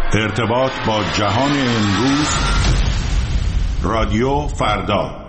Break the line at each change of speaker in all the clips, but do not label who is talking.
ارتباط با جهان امروز، رادیو فردا.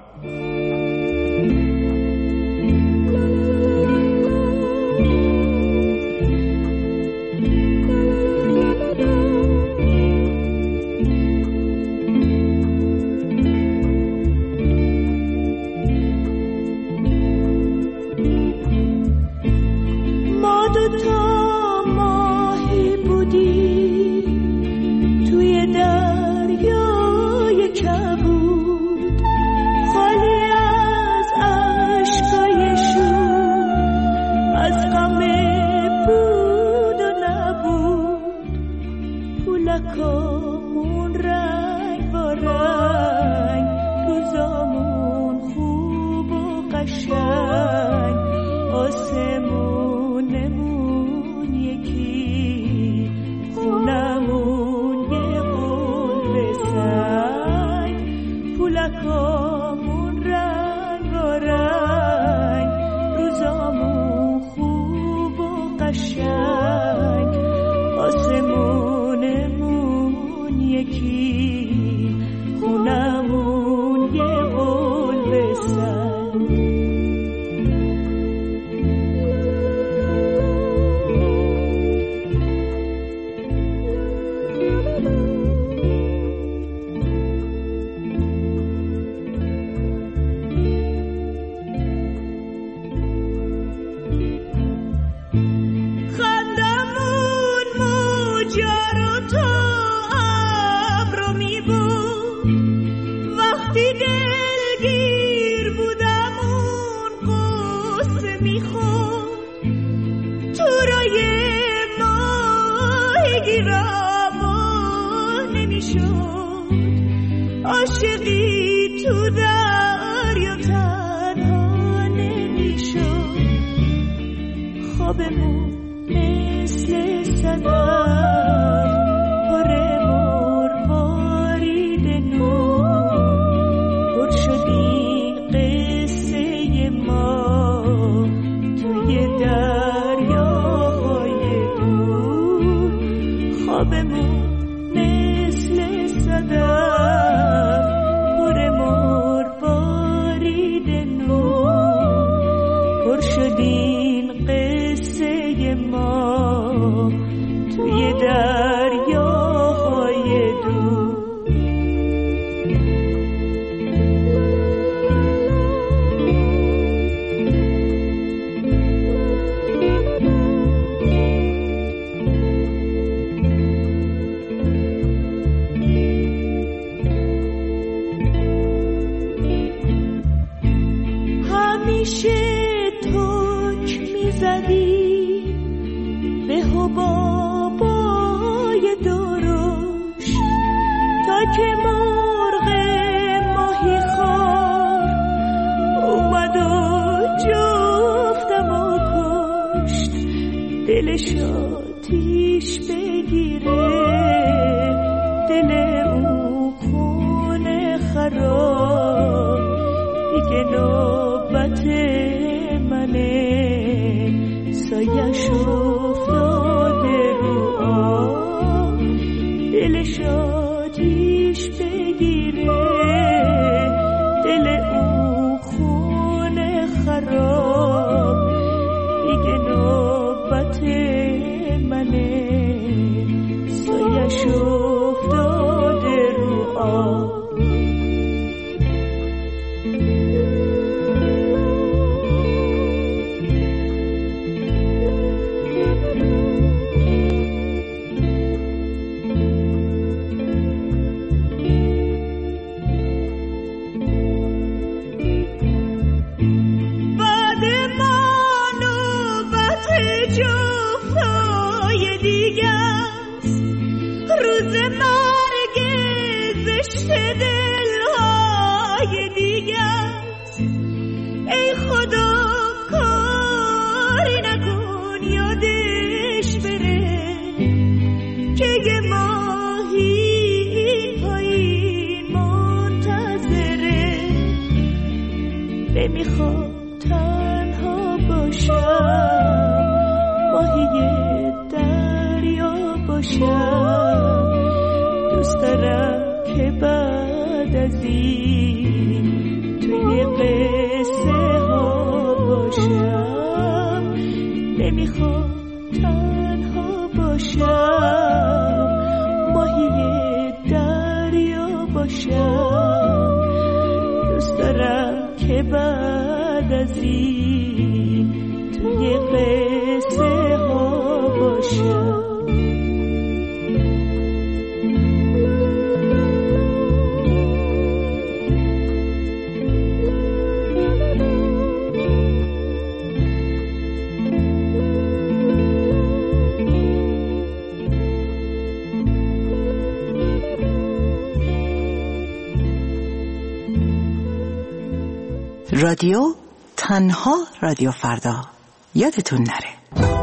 نمیخوام تنها باشم، ماهی دریا باشم. دارم که بعد از این توی قصه ها باشم، نمیخوام تنها باشم، ماهی دریا باشم. دوست دارم که بعد از این توی قصه ها باشم.
رادیو تنها رادیو فردا، یادتون نره.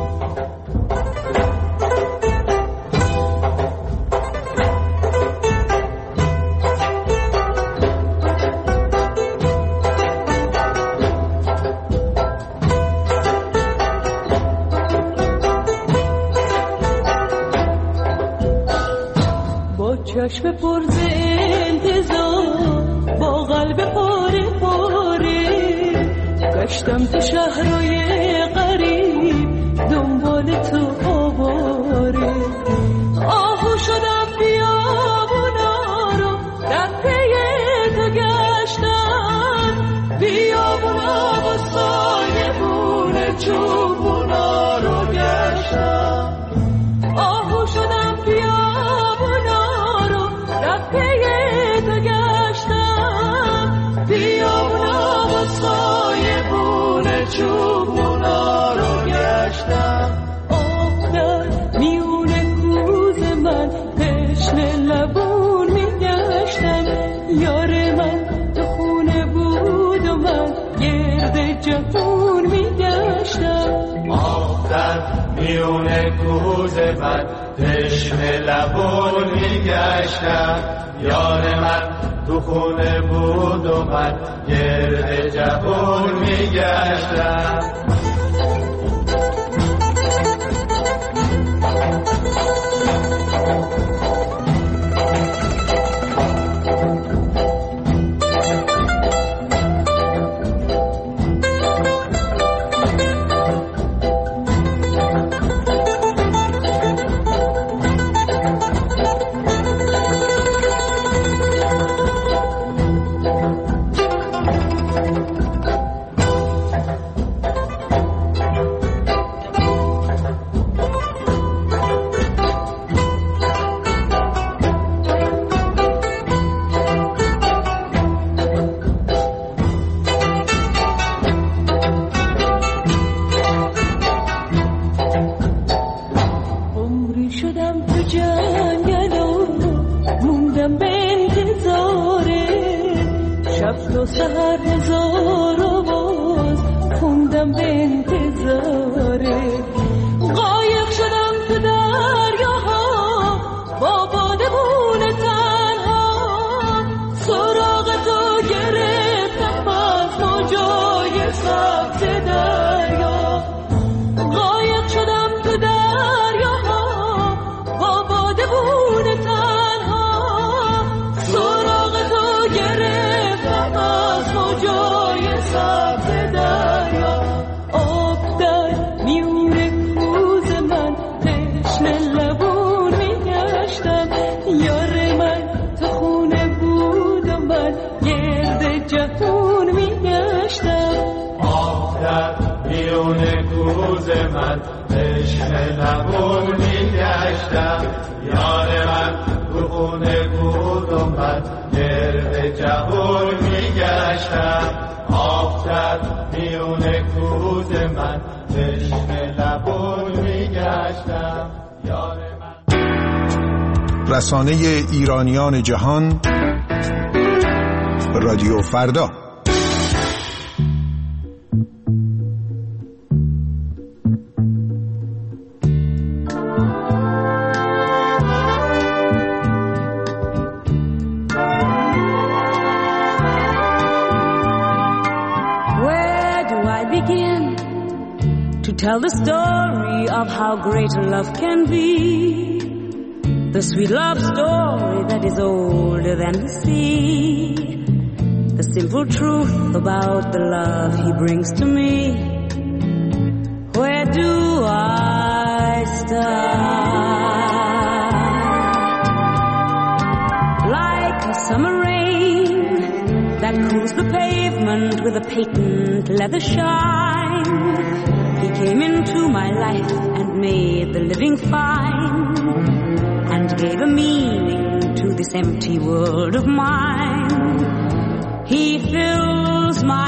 با چشم پر ز انتظار، با قلب پاره پاره، گشتم تو شهرهای غریب، دنبال تو آواره. آهو شدم بیابونا رو، در پی تو گشتم، بیابونا و سایبون چوبونا رو گشتم. آهو شدم بیابونا رو، در پی تو گشتم، بیابونا و سایبون چوبونا رو گشتم. آب در میون کوز من، تشنه لبون میگشتم، یار من تو خونه بود و من گرد جهون میگشتم.
آب در میون کوز من، تشنه لبون میگشتم، یار من تو خونه بود و من گرد جهون میگشتم.
رسانه ایرانیان جهان، رادیو فردا.
Where do I begin to tell the story of how great love can be? the sweet love story that is older than the sea, the simple truth about the love he brings to me. Where do I start? Like a summer rain that cools the pavement with a patent leather shine, he came into my life and made the living fine, and gave a meaning to this empty world of mine. He fills my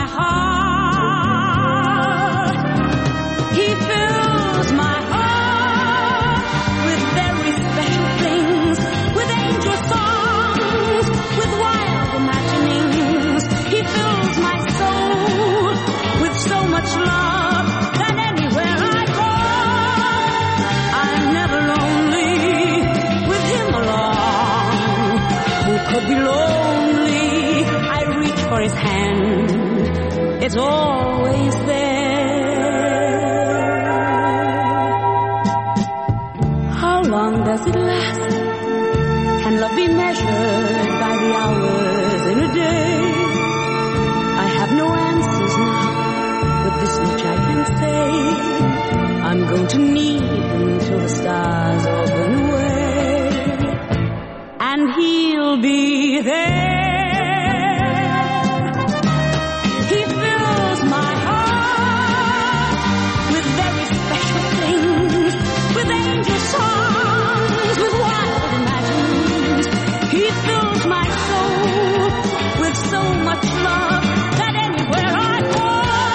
heart, he fills my heart with very special things, with angel songs, with wild imaginings. He fills my soul with so much love that anywhere I go, I'm never lonely with him along. Who could be lonely? I reach for his hand, it's always there. How long does it last? Can love be measured by the hours in a day? I have no answers now, but this much I can say: I'm going to need him till the stars all burn away, and he'll be there. He fills my heart with very special things, with angel songs, with wild imaginings. He fills my soul with so much love that anywhere I go,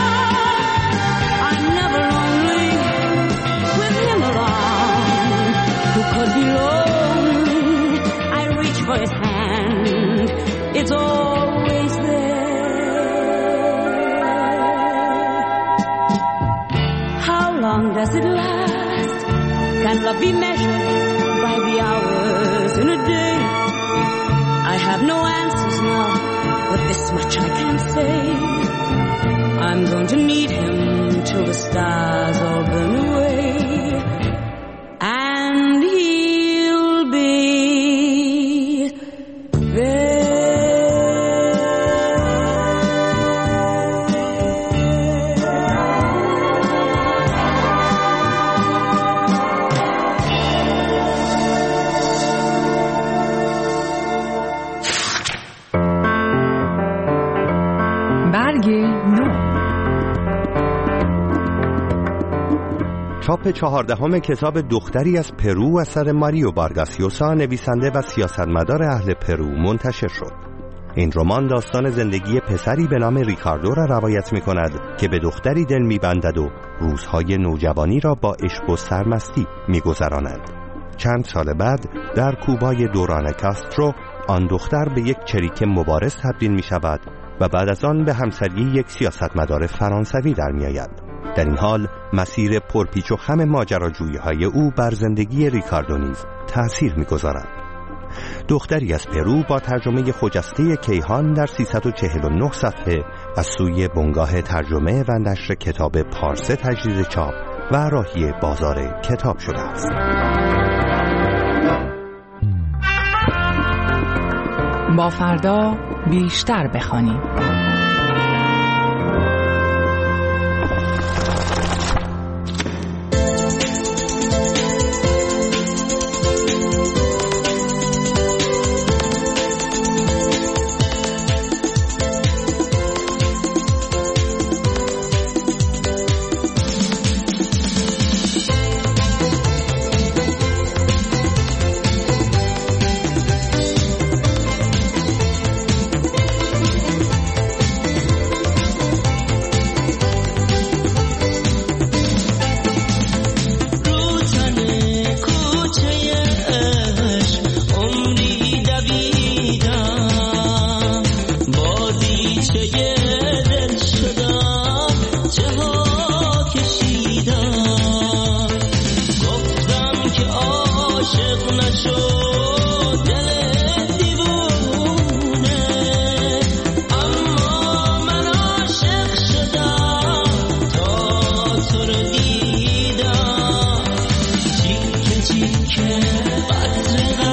I'm never lonely with him around. Who could be lonely? I reach for his hand, it's always there. How long does it last? Can love be measured by the hours in a day? I have no answers now, but this much I can say: I'm going to need him till the stars all burn away, and he'll be there.
برگ نو.
چاپ 14 کتاب دختری از پرو اثر ماریو وارگاس یوسا، نویسنده و سیاستمدار اهل پرو، منتشر شد. این رمان داستان زندگی پسری به نام ریکاردو را روایت می کند که به دختری دل می بندد و روزهای نوجوانی را با عشق و سرمستی می گذراند. چند سال بعد در کوبای دوران کاسترو آن دختر به یک چریک مبارز تبدیل می شود و بعد از آن به همسری یک سیاستمدار فرانسوی در می آید. در این حال مسیر پرپیچ و خم ماجراجویی‌های او بر زندگی ریکاردو نیز تأثیر می‌گذارد. دختری از پرو با ترجمه خجسته کیهان در 349 صفحه از سوی بنگاه ترجمه و نشر کتاب پارسه تجدید چاپ و راهی بازار کتاب شده است.
با فردا بیشتر بخوانیم.
که قدر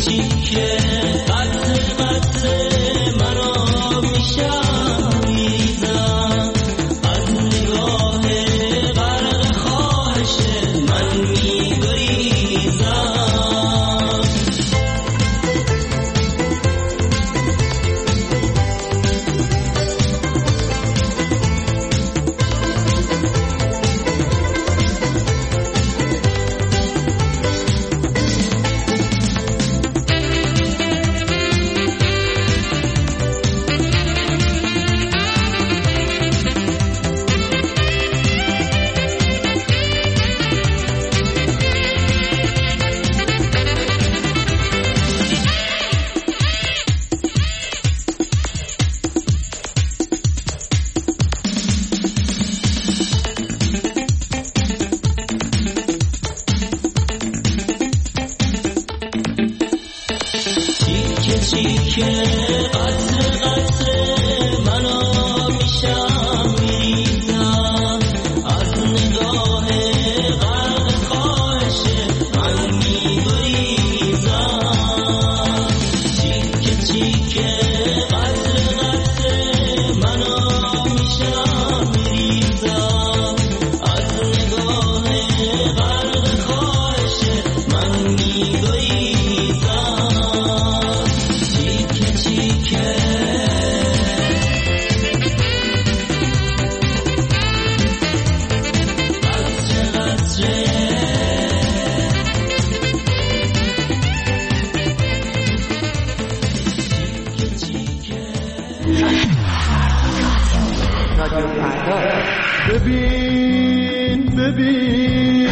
ببین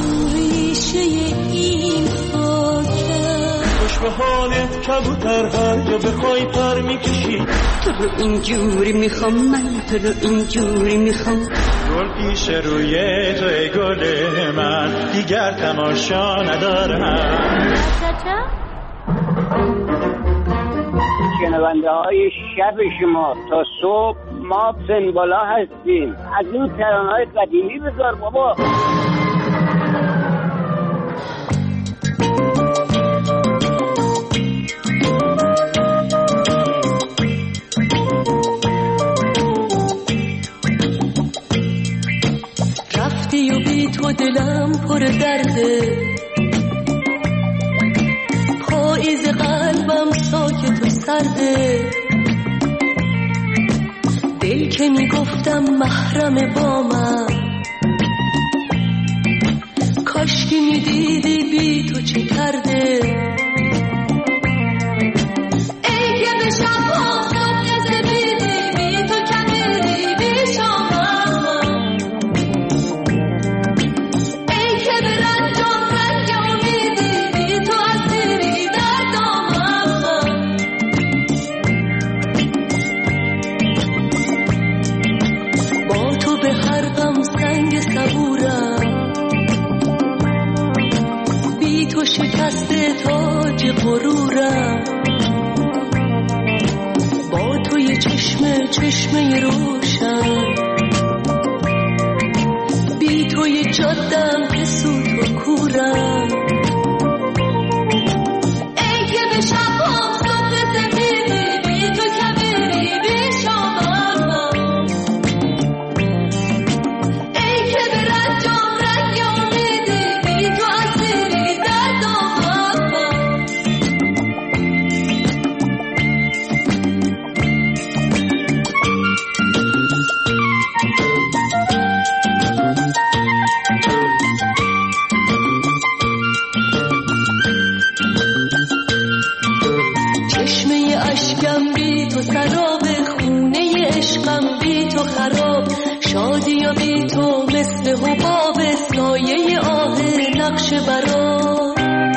ریشه این خاکه خوش به حالت کبوتر یا بخوای پر میکشی
تو رو اینجوری میخوام من تو رو اینجوری میخوام
گل پیش روی تو ای گل من دیگر تماشا ندارم
شنونده های شب شما تا صبح ما سنبالا هستیم از این ترانه‌های قدیمی بذار بابا
رفتی و بی تو دلم پر درده پاییز قلبم ساکت و سرده دل که میگفتم محرم با من کاش که میدیدی بی تو چه کرده ای که به شب آفتاب نزدیدی بی تو کمیدی بی شامم ای که به رنجام رنگ امیدی بی تو اسیری در دامم با تو به هر غم سنگ صبورم بی تو شکسته تاج غرورم با تو یه چشمه روشن بی تو یه جادم که سوت و کورم ای که به شب آفتاب سفیدی بی تو کبیری بی شامم ای که به رنجام رنگ امیدی بی تو اسیری در دامم چشمه اشکم بی تو سراب خونه عشقم بی تو خراب شادی و بی تو مثل حباب سایه آه نقش برا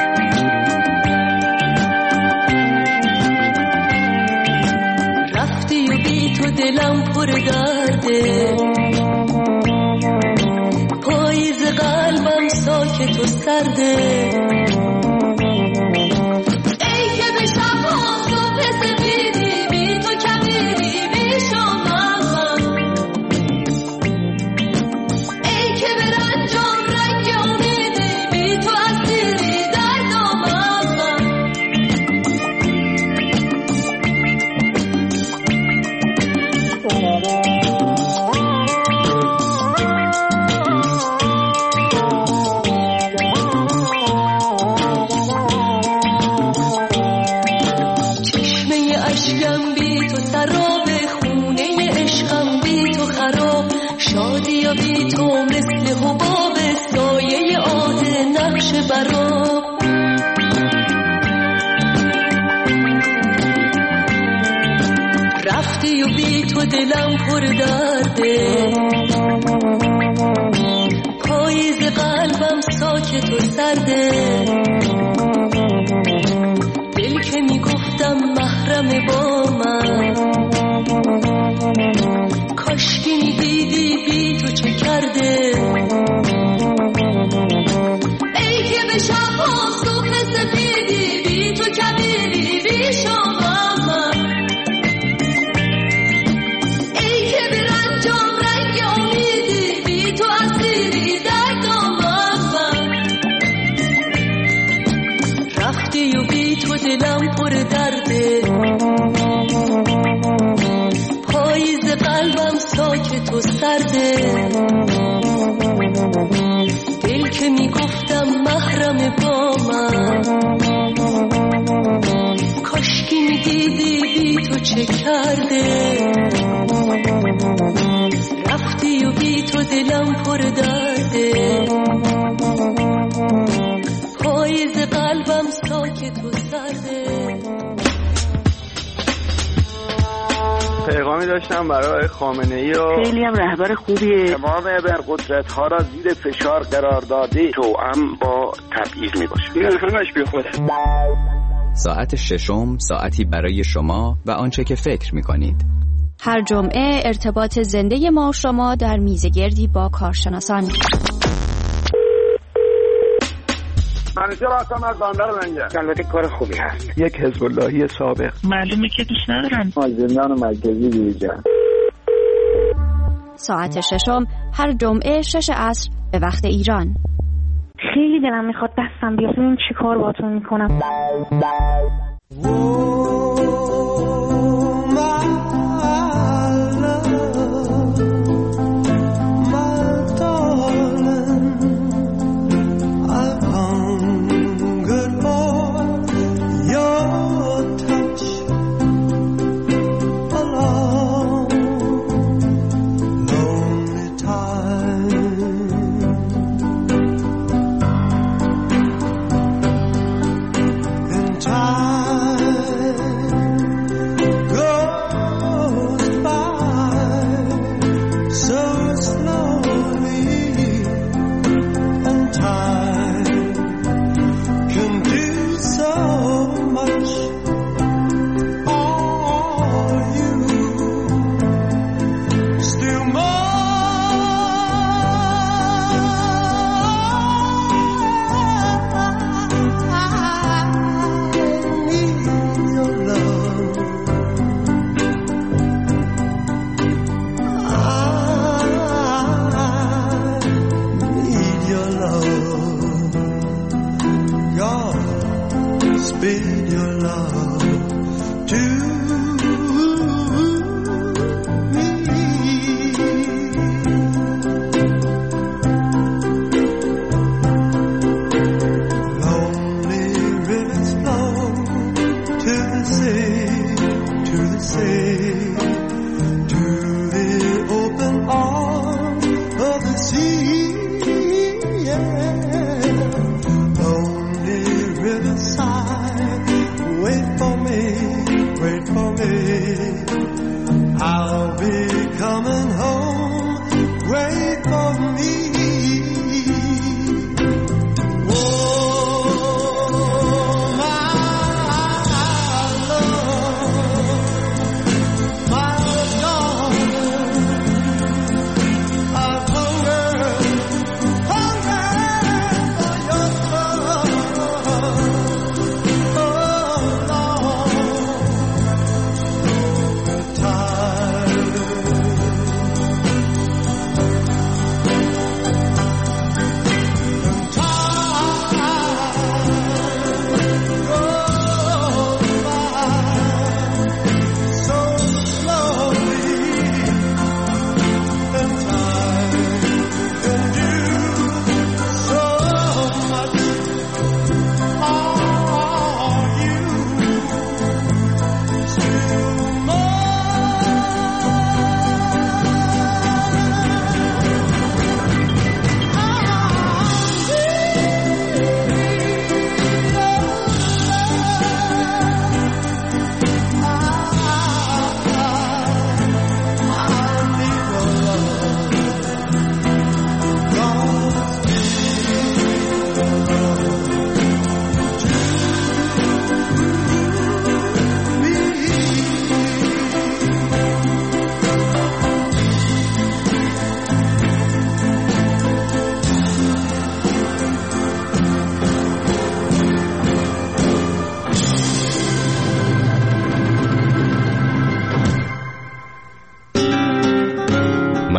رفتی و بی تو دلم پر درده پاییز قلبم ساکت و سرده ای که به شب آفتاب سفیدی بی تو کبیری بی شامم ای که به رنجام رنگ امیدی بی تو اسیری در دامم
دلم پر درده، پاییز قلبم ساکت و سرده، دل که میگفتم محرم با من، کاشکی میدیدی بی تو چه کرده. ای که به شبها صبح سفیدی، بی تو کبیری بی شما من، ای که به رنجام رنگ امیدی، بی تو اسیری در دامم من، رفتی و بی تو دلم پر درده، پاییز قلبم ساکت و سرده، دل که میگفتم محرم با من، کاشکی میدیدی بی تو چه کرده. رفتی و بی تو دلم پر درده، پاییز قلبم ساکت و سرده.
پیغامی داشتم برای خامنه‌ای و
خیلی هم رهبر خوبیه. تمام ابرقدرت ها را زیر فشار قرار داده، توأم با تبعیض می باشه. این همش بی خوده.
ساعت ششم، ساعتی برای شما و آنچه که فکر می کنید.
هر جمعه ارتباط زنده ما و شما در میزگردی با کارشناسان.
منیجر آسام از باندر منجر. البته کار خوبی هست.
یک حزب اللهی سابق.
معلومه که دوست ندارم.
زندان مرکزی دیجا.
ساعت ششم هر جمعه 6 عصر به وقت ایران.
خیلی دلم میخواد دستم بیاد، ببینم چی کار باهاتون میکنم.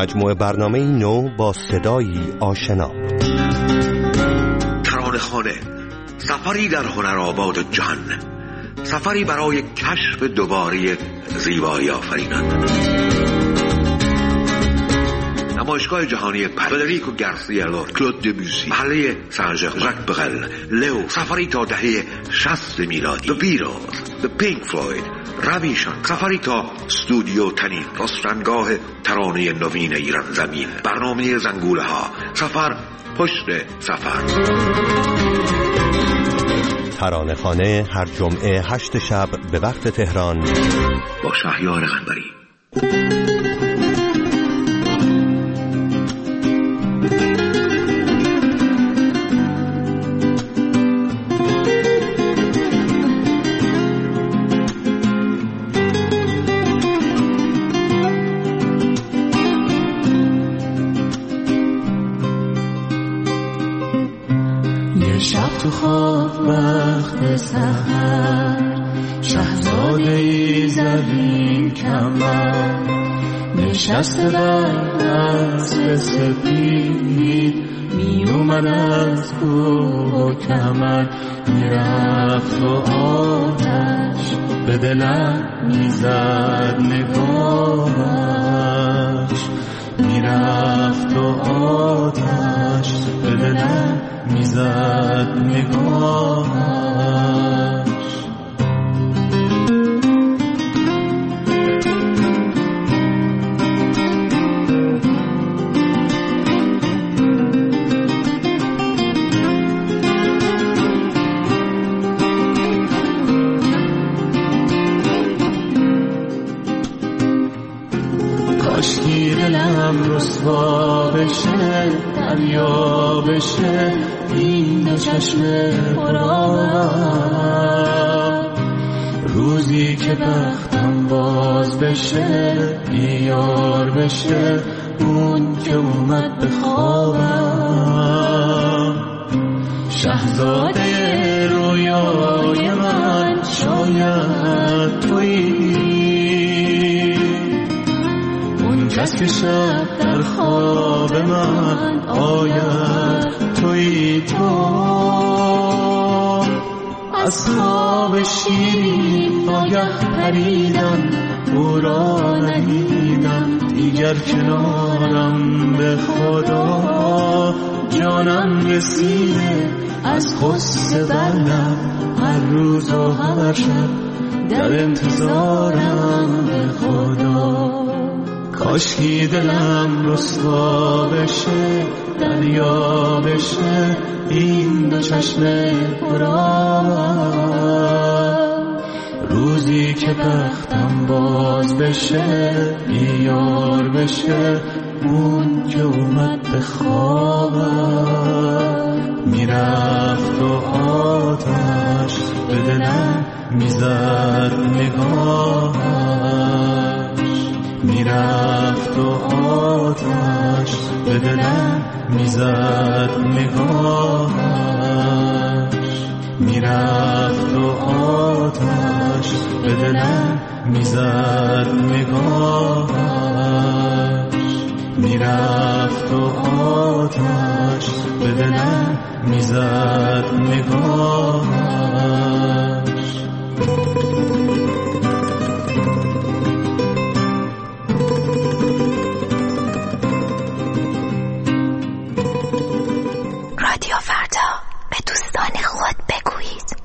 مجموعه برنامه نو با صدایی آشنا.
ترانه‌خانه، سفری در هنرآباد جهان، سفری برای کشف دوباره زیبایی آفرینان. نمایشگاه جهانی فدریکو گارسیا لورکا، کلود دبوسی، محله سن ژاک برل، لئو، سفری تا دهه 60 میلادی، The Beatles، The Pink Floyd، رویشان، سفری تا استودیو تنین، رستنگاه ترانه نوین ایران زمین، برنامه زنگوله ها، سفر پشت سفر.
ترانه‌خانه هر جمعه 8 شب به وقت تهران
با شهریار قنبری.
تو خواب وقت سحر، شهزاده ای زرین کمر، نشسته بر اسب سپید، می اومد از کوه و کمر، میرفت و آتش به دلم میزد نگاهش، میرفت و آتش به دلم میزد نگاهش. کاشکی دلم رسوا بشه، دریا بشه، این دو چشم پرآب، روزی که بختم باز بشه، بیار بشه اون که اومد به خوابم. شهزاده رویای من شاید تویی، اون کس که شب در خواب من آید تویی. تو از خواب شیرین آگه پریدم، او را ندیدم دیگر کنارم، به خدا جانم رسیده از غصه دلم، هر روز و هر شب در انتظارم، به خدا کاشکی دلم رسوا بشه، دریا بشه، این دو چشم پرآب، روزی که بختم باز بشه، بیار بشه اون که اومد به خوابم. میرفت و آتش به دلم میزد نگاهش، میرفت و آتش به دلم میزد نگاهش، میرفت و آتش به دلم میزد نگاهش، میرفت و آتش به دلم میزد نگاهش.
رادیو فردا، به دوستان خود بگویید.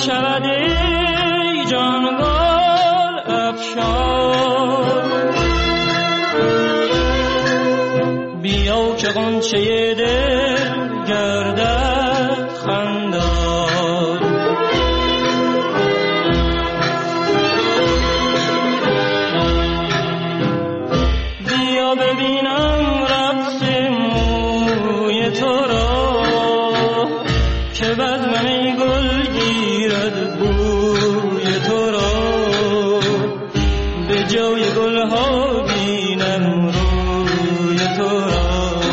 شود ای جان گل افشان، بیا که غنچه دل گردد خندان. بیا ببینم رقص موی تو را که بزمم ای گل گیرد بوی تو را، به جای گل ها بینم روی تو را.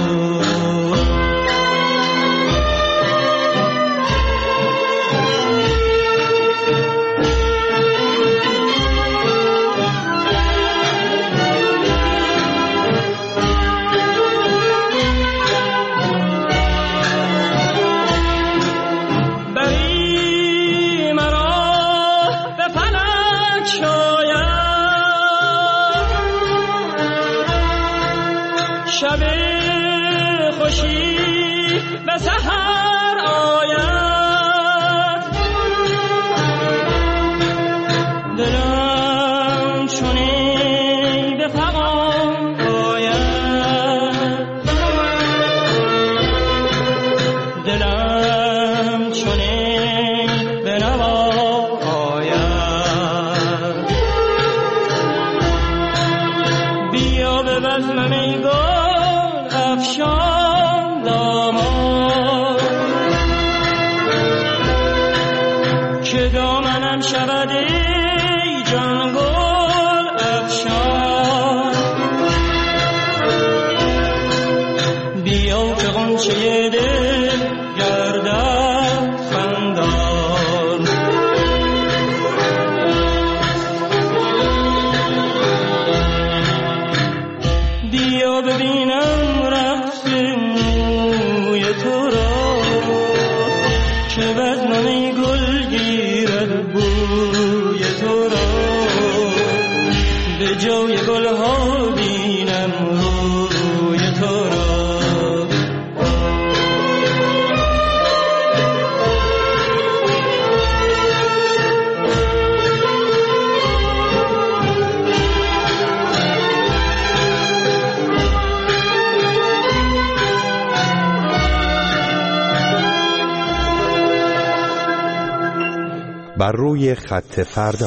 شب خوشی به سحر آید، دلم چونی به فغان آید، دلم چونی به نوا آید. بیا به بزمم ای گل افشان دامان، که دامنم شود ای جان گل افشان. بیا که غنچه دل گردد خندان. بیا ببینم رقص موی تو را که بزمم ای گل گیرد بوی تو را، به جای گل ها بینم روی تو را.
بر روی خط فردا.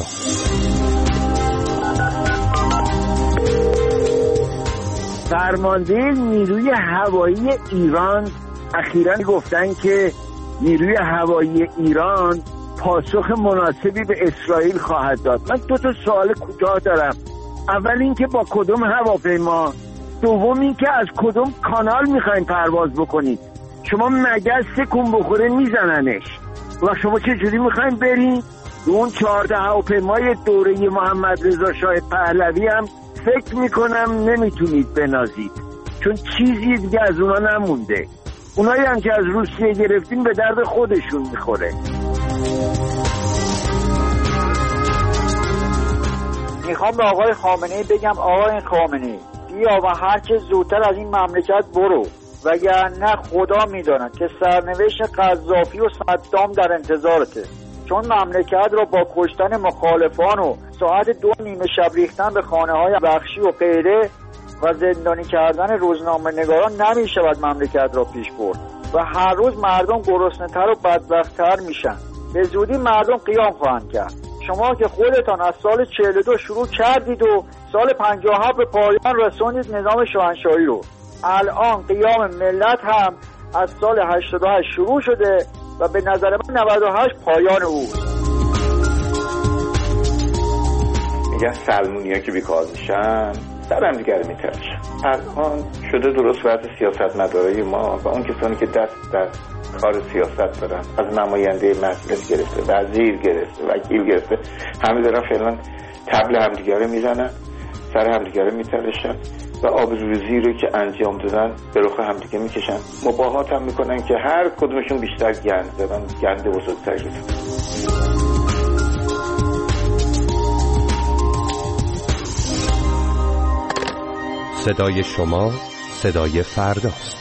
فرمانده نیروی هوایی ایران اخیراً گفتن که نیروی هوایی ایران پاسخ مناسبی به اسرائیل خواهد داد. من دو تا سوال کوتاه دارم. اول اینکه با کدوم هواپیما، دوم اینکه از کدوم کانال میخواین پرواز بکنید. شما مگس تکون بخوره میزننش و شما چه جوری میخواین برین؟ اون 14 هواپیمای دوره محمد رضا شاه پهلوی هم فکر میکنم نمیتونید بنازید، چون چیزی دیگه از اونا نمونده. اونایی هم که از روسیه گرفتین به درد خودشون میخوره.
میخوام به آقای خامنه‌ای بگم آقای خامنه‌ای بیا و هر چه زودتر از این مملکت برو، وگرنه خدا میداند که سرنوشت قذافی و صدام در انتظارته. چون مملکت را با کشتن مخالفان و ساعت 2 نیمه شب ریختن به خانه‌های بخشی و غیره و زندانی کردن روزنامه نگاران نمیشود مملکت را پیش برد و هر روز مردم گرسنه‌تر و بدبخت‌تر میشن. به زودی مردم قیام خواهند کرد. شما که خودتان از سال 42 شروع کردید و سال 57 به پایان رسوندید نظام شاهنشاهی رو، الان قیام ملت هم از سال 88 شروع شده و به نظر من 98 پایان او.
میگن سلمونیا که بیکار میشن سر هم دیگر میترشن. الان شده درست وضع سیاستمدارای ما و اون کسانی که دست در کار سیاست دارن، از نماینده مجلس گرفته، وزیر گرفته، وکیل گرفته، همه دارن فعلا طبل همدیگه رو میزنن، سر همدیگه رو میترشن و آبروریزی رو که انجام دادن به رخ همدیگه میکشن. مباهات هم میکنن که هر کدومشون بیشتر گند زدن، گند بزرگتر شدن.
صدای شما صدای فرداست.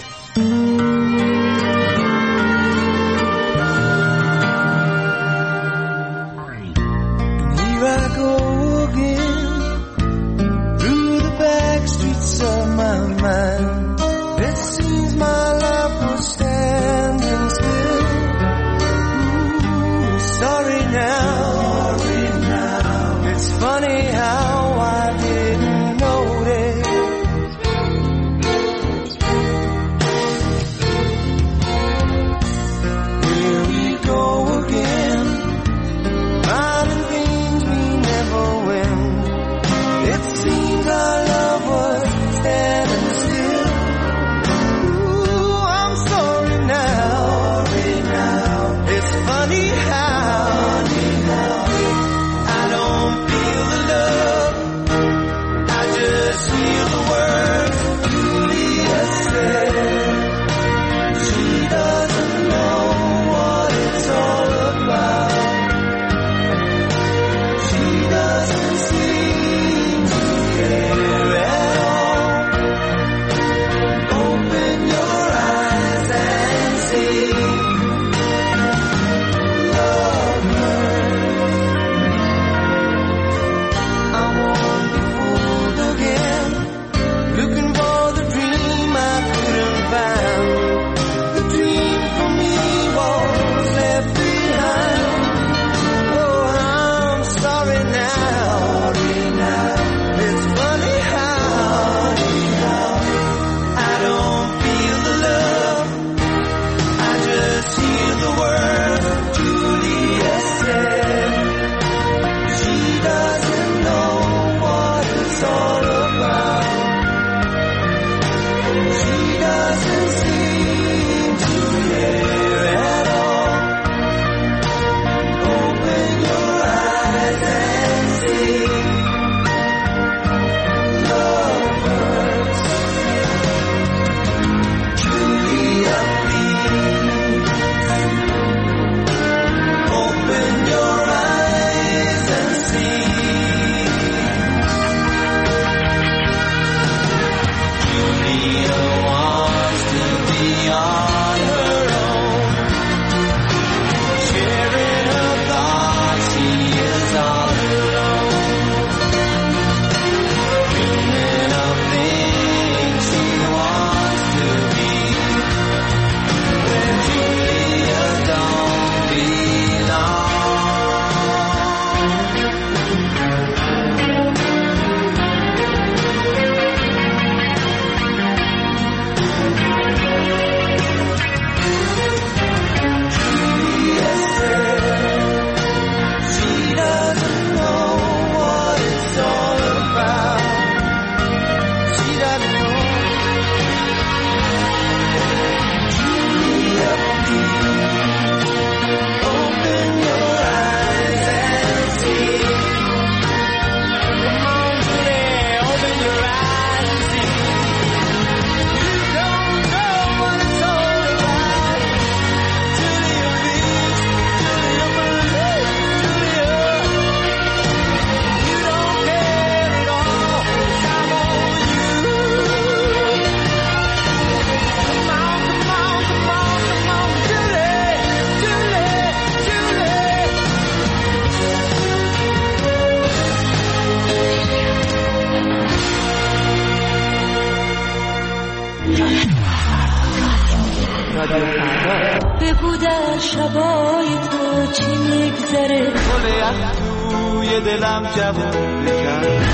رادیو فردا.
بگو در شبای تو چی میگذره،
گل یخ توی دلم جوون بکن.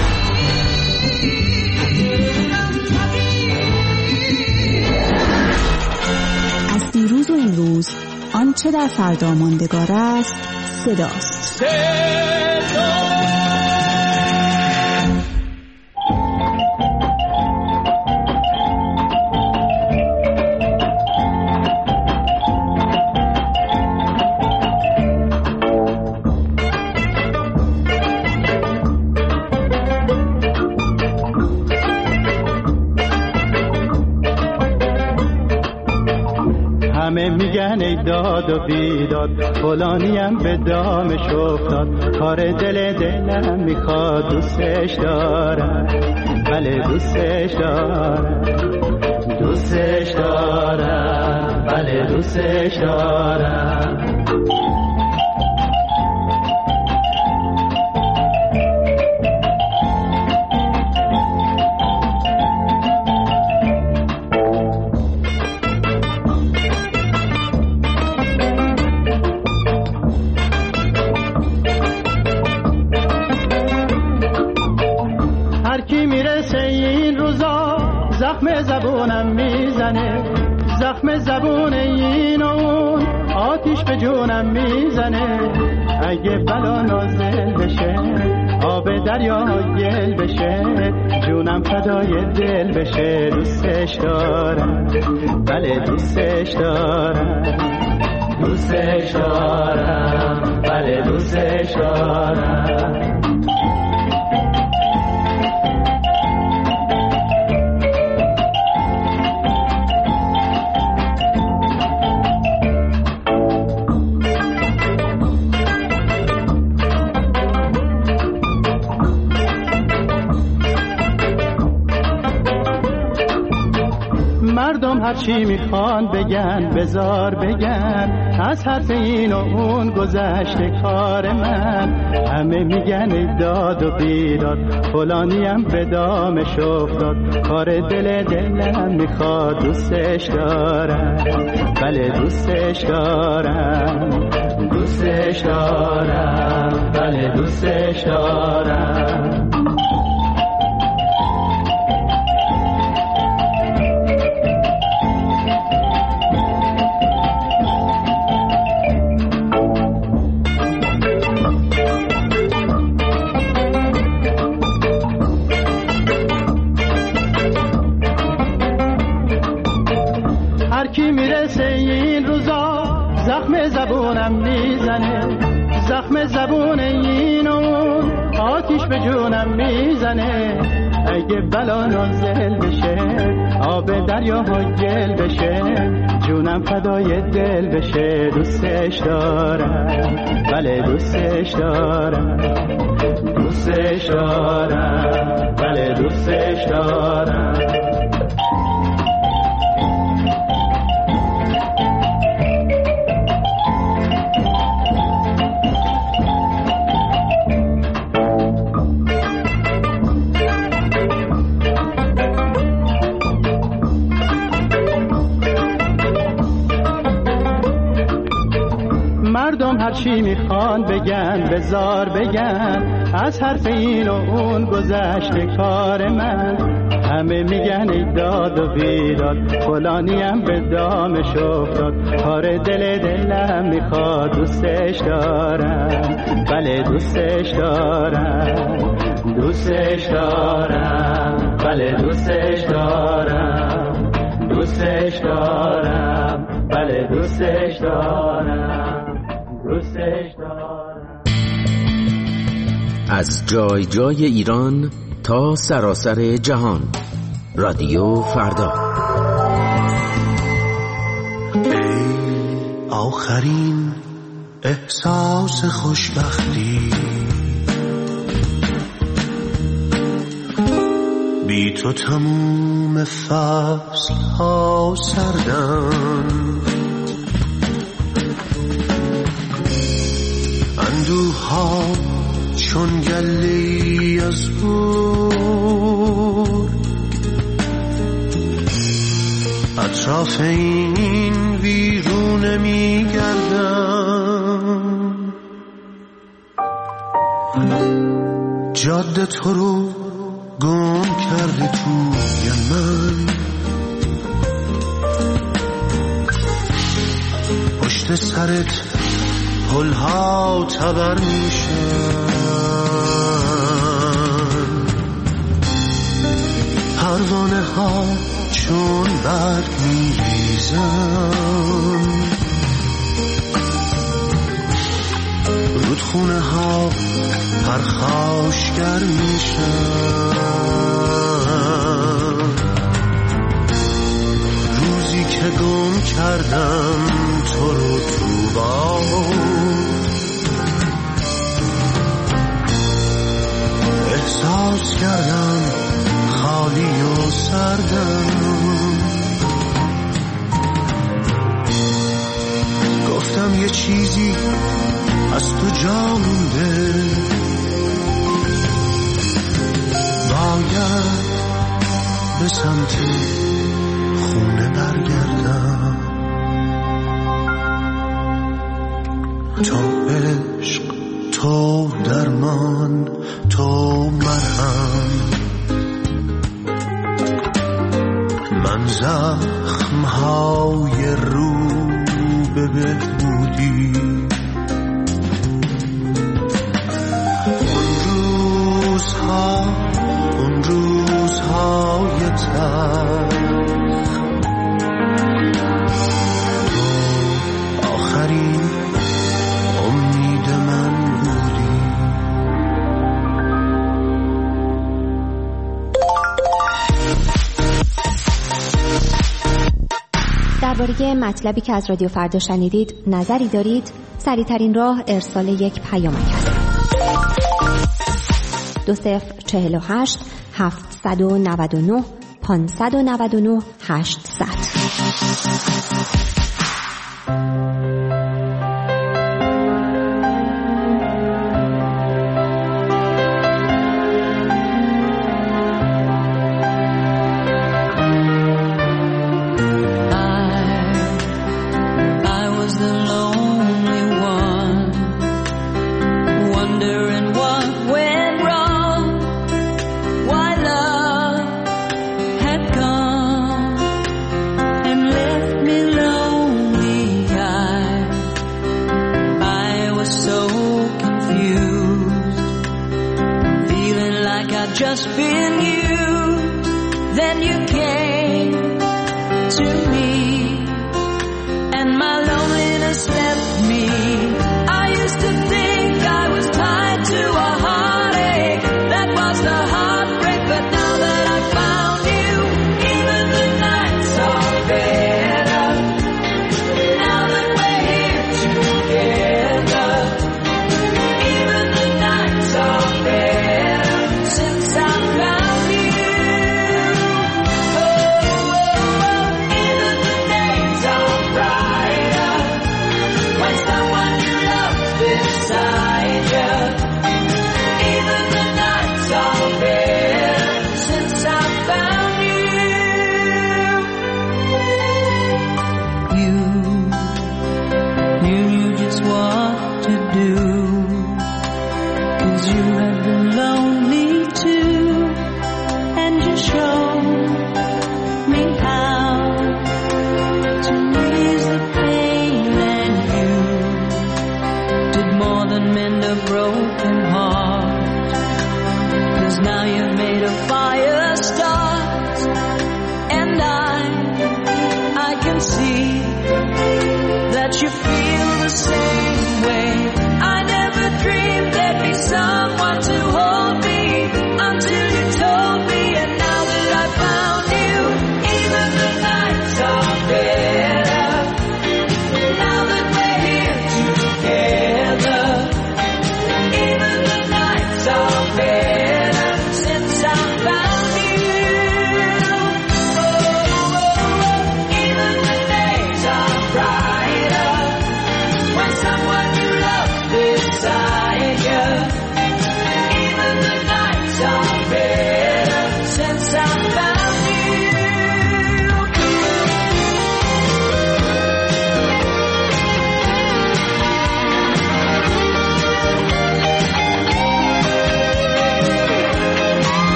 از دیروز و امروز آنچه در فردا ماندگار است صداست.
همه میگن ای داد و بیداد، فلانیم به دامش افتاد، کار دلم میخواد، دوستش دارم، بله دوستش دارم، دوستش دارم، بله دوستش دارم. زخم زبونم میزنه، زخم زبون این و اون، آتیش به جونم میزنه. اگه بلا نازل بشه، آب دریا گل بشه، جونم فدای دل بشه. دوستش دارم، بله دوستش دارم، دوستش دارم، بله دوستش دارم. مردم هرچی میخوان بگن، بزار بگن، از حرف این و اون گذشته کار من. همه میگن ای داد و بیداد، فلانیم به دامش افتاد، کار دلم میخواد، دوستش دارم، بله دوستش دارم، دوستش دارم، بله دوستش دارم. زخم زبونم میزنه، زخم زبون این و اون، آتیش به جونم میزنه. اگه بلا نازل بشه، آب دریا گل بشه، جونم فدای دل بشه. دوستش دارم، بله دوستش دارم، دوستش دارم، بله دوستش دارم. مردم هرچی میخوان بگن، بزار بگن، از حرف این و اون گذشته کار من. همه میگن ای داد و بیداد، فلانیم به دامش افتاد، کار دلم میخواد، دوستش دارم، بله دوستش دارم، دوستش دارم، بله دوستش دارم، دوستش دارم، بله دوستش دارم، دوستش دارم.
از جای جای ایران تا سراسر جهان، رادیو فردا.
ای آخرین احساس خوشبختی، بی تو تموم فصل ها سردن، اندوه ها چون گلی از بور، اطراف این
جاده تو رو گم کرده توی من، پشت سرت پلها تبر میشن، پروانه ها چون برگ میریزن، رودخونه ها پرخاشگر میشن، روزی که گم کردم تو رو تو باد، احساس کردم خالی و سردم، گفتم یه چیزی از تو جا مونده، باید به سمت خونه برگردم، تو عشق، تو درمان، تو مرهم، من زخم‌های رو به بهبودی، اون روزهای تلخ، آخرین امید من بودی.
درباره مطلبی که از رادیو فردا شنیدید نظری دارید؟ سریع‌ترین راه ارسال یک پیامک است. 2048 799 599 800.
Just been used, then you came to me, and my loneliness left me. I used to think I was tied to a heartache, that was the heartbreak, but now that I found you, even the nights are better, now that we're here together, even the nights are better, since I found you. Oh, even the days are brighter,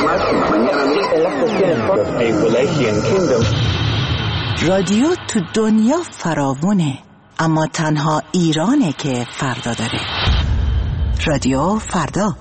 رادیو تو دنیا فراوونه، اما تنها ایرانه که فردا داره. رادیو فردا.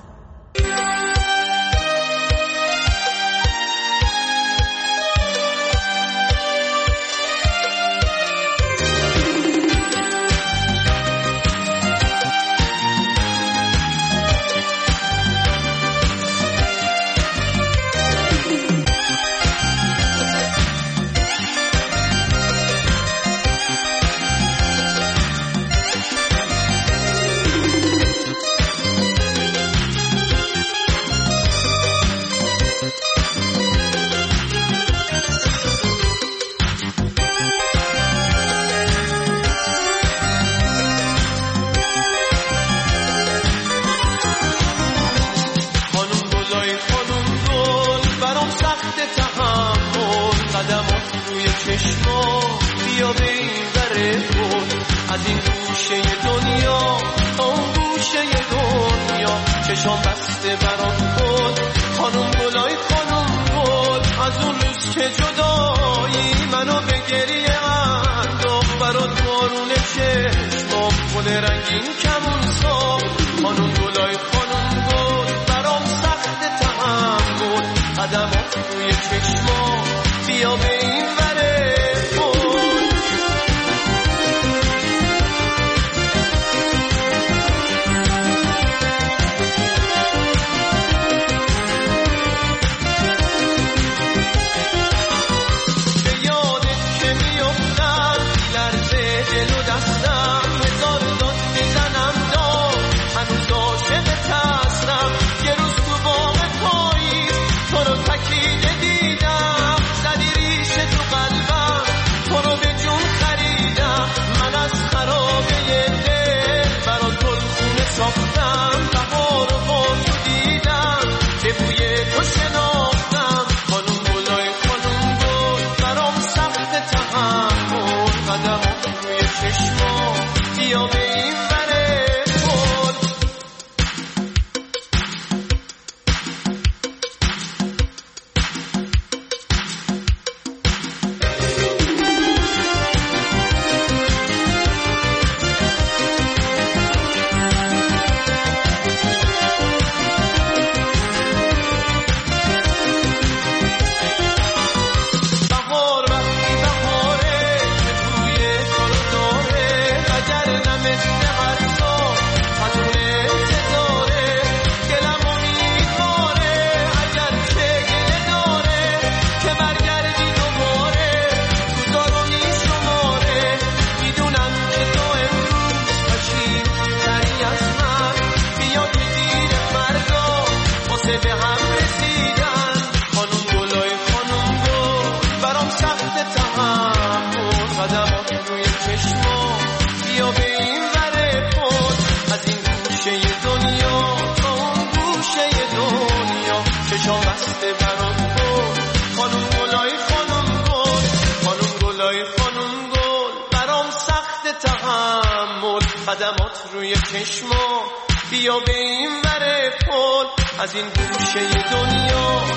بیا به این ور پل از این گوشه دنیا